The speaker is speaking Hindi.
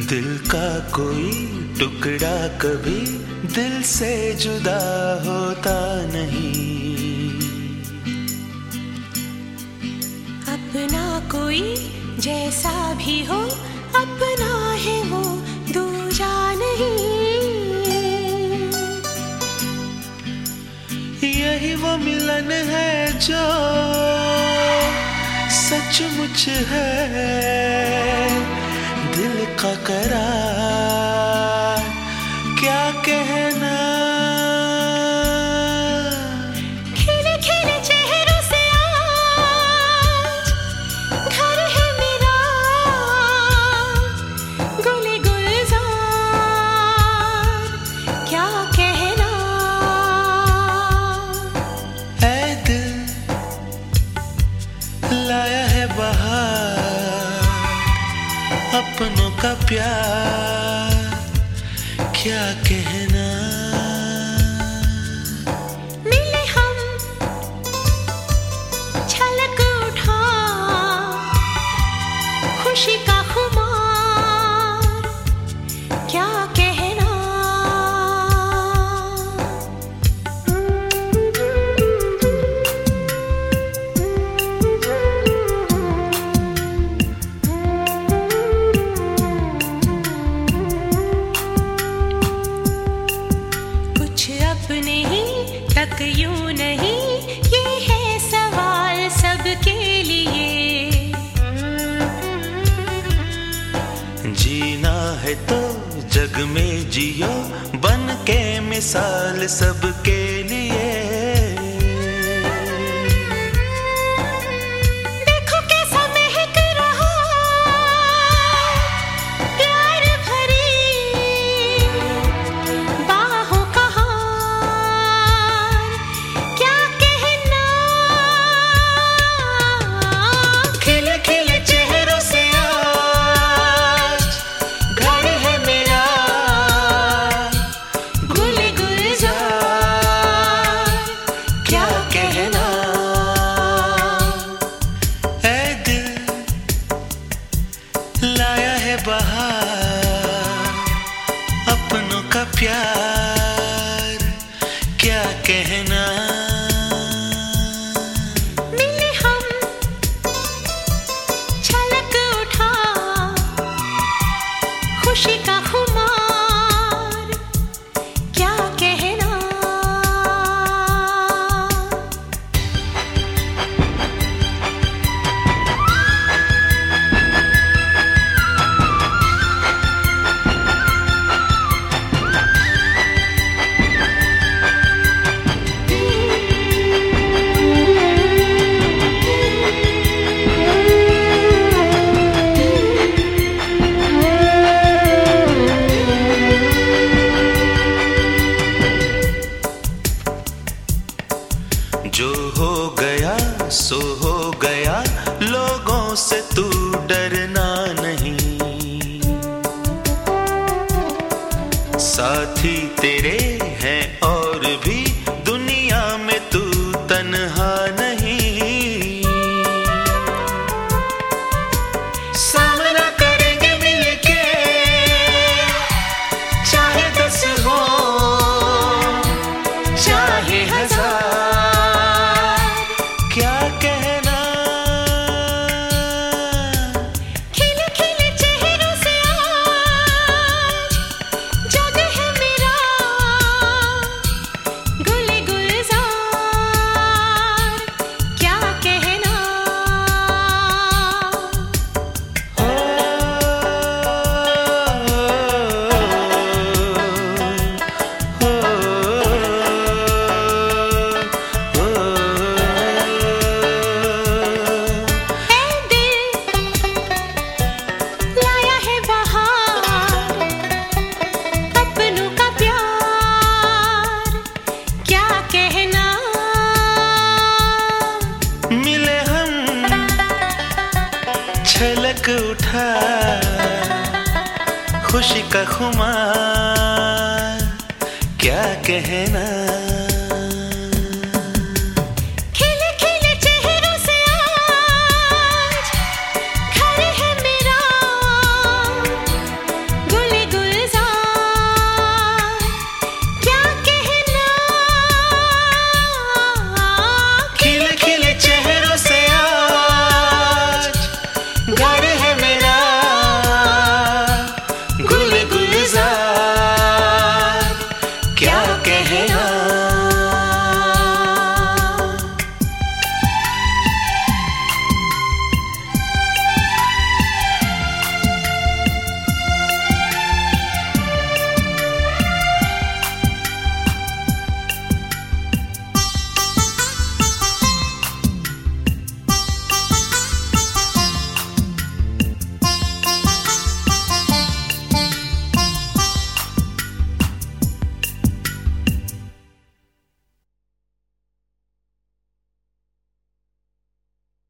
दिल का कोई टुकड़ा कभी दिल से जुदा होता नहीं। अपना कोई जैसा भी हो, अपना है वो दूजा नहीं। यही वो मिलन है जो सचमुच है, दिल का करार क्या कहना। खिले खिले चेहरों से आज घर है मेरा, गुले गुलजार क्या कहना। ऐ दिल लाया है बहार, अपनों का प्यार क्या कहना। मिले हम छलक उठा खुशी का खुमार क्या कहना। अपने ही तक यूं नहीं, ये है सवाल सबके लिए। जीना है तो जग में जियो, बन के मिसाल सबके लिए। देखो कैसा महक रहा प्यार भरी बाहों का हार क्या कहना। खिले खिले चेहरों से आज घर है मेरा, गुल गुलजार क्या कहना। ऐ दिल लाया है बहार, अपनों का प्यार क्या कहना। मिले हम छलक उठा खुशी का खुमार क्या कहना। जो हो गया सो हो गया, लोगों से तू डरना नहीं। साथी तेरे हैं और भी दुनिया में तू तन्हा नहीं। सामना करेंगे मिलके चाहे 10 हो चाहे 1000 क्या कहना। खिले खिले चेहरों से आज जग है मेरा, गुल गुलजार क्या कहना। ऐ दिल लाया है बहार, अपनों का प्यार क्या कहना। मिले हम छलक उठा खुशी का खुमार क्या कहना।